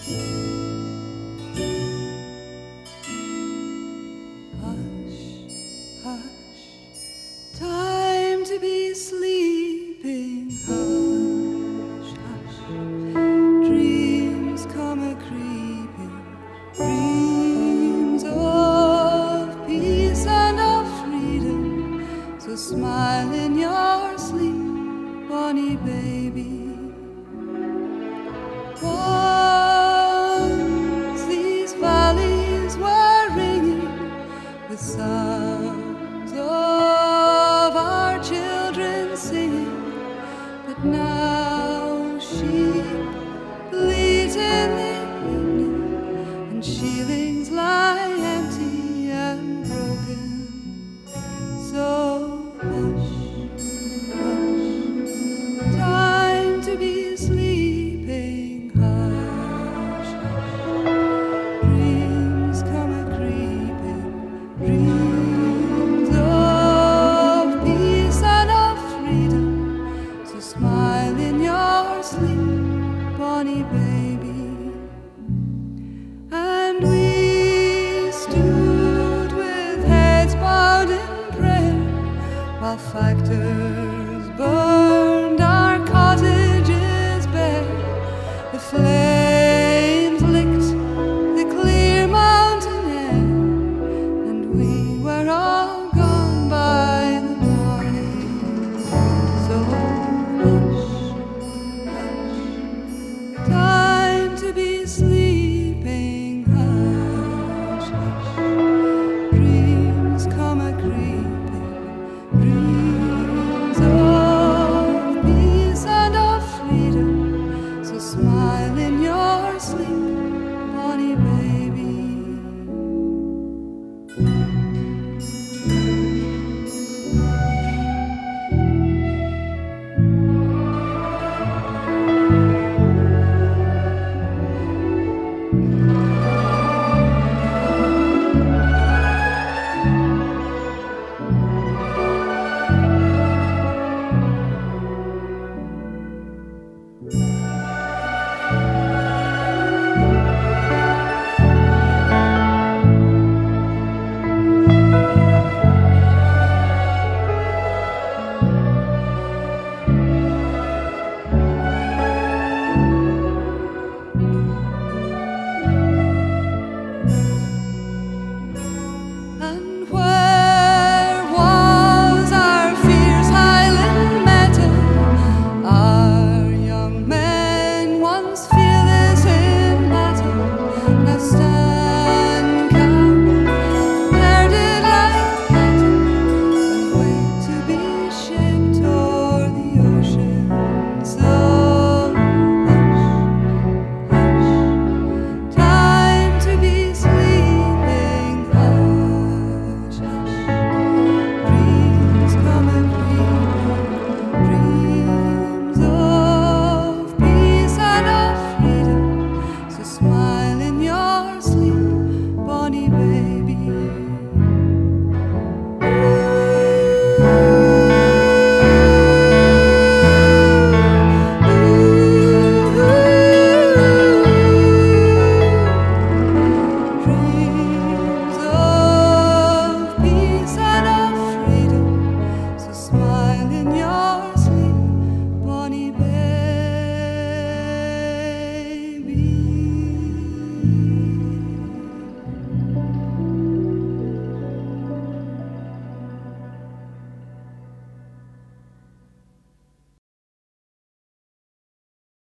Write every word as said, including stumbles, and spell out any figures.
Time to be sleeping, hush, hush. Dreams come a-creeping, dreams of peace and of freedom. So smile in your sleep, Bonnie baby. Once these valleys were ringing with sounds of our children singing, but now sheep bleat in the evening, and sheilings lie empty and broken. So hush, hush, time to be sleeping, hush, hush. Dreams come a-creeping, dreams of peace and of freedom. So smile in your sleep, Bonnie baby. And we stood with heads bowed in prayer while factors burned our cottages bare. The flames licked the clear mountain air, and we were all gone by the morning. So hush, hush, time to be sleeping, hush, hush. Dreams come a-creeping, dreams of peace and of freedom. So smile in your sleep,